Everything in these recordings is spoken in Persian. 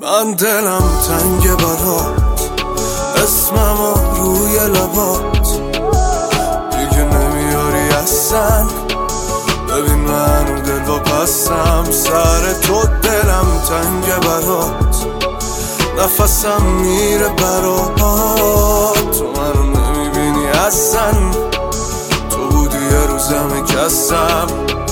من دلم تنگ برات، اسممو روی لبات دیگه نمیاری اصلا. ببین منو دل و پسم سر تو، دلم تنگ برات، نفسم میره برات. تو منو نمیبینی اصلا، تو بودی یه روزم کسم.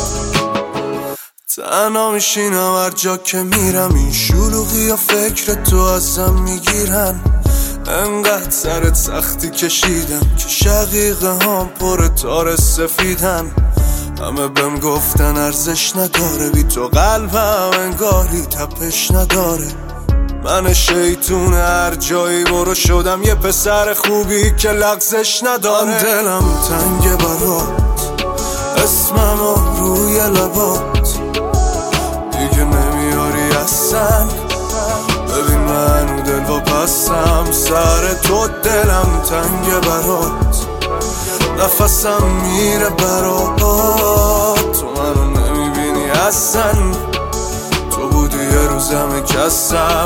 تنها میشینم هر جا که میرم، این شلوغی و فکر تو ازم میگیرن. انقدر سرت سختی کشیدم که شقیقه هم پر تار سفیدن. همه بهم گفتن ارزش نداره، بی تو قلبم انگاری تپش نداره. من شیطون هر جایی برو شدم یه پسر خوبی که لغزش نداره. من دلم تنگ برات، اسممو روی لبات دیگه نمیاری اصلا. ببین منو دل و پسم سر تو، دلم تنگ برات، نفسم میره برات. تو منو نمیبینی اصلا، تو بودی یه روزم کسم.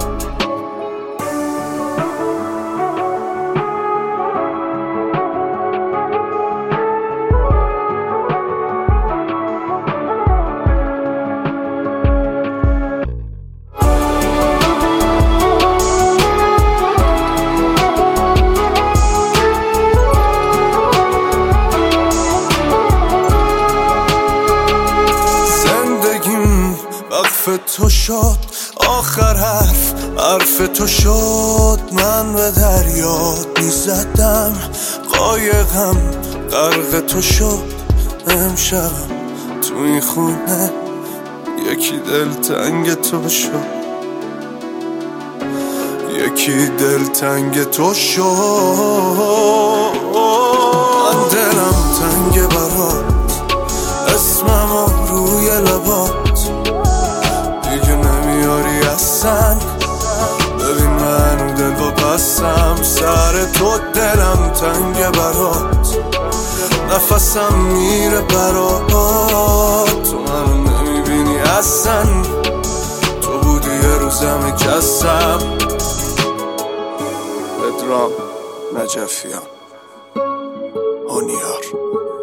تو شد آخر حرف تو شد. من به دریات میزدم، قایقم غرق تو شد. امشب تو این خونه یکی دلتنگ تو شد، یکی دلتنگ تو شد. من دلم تنگ برات، اسممو روی لبات دیگه نمیاری اصلا. ببین منو دل و پسم سر تو، دلم تنگ برات، نفسم میره برات. تو منو نمیبینی اصلا، تو بودی یه روزم کسم. پدرام نجفیان هونیار.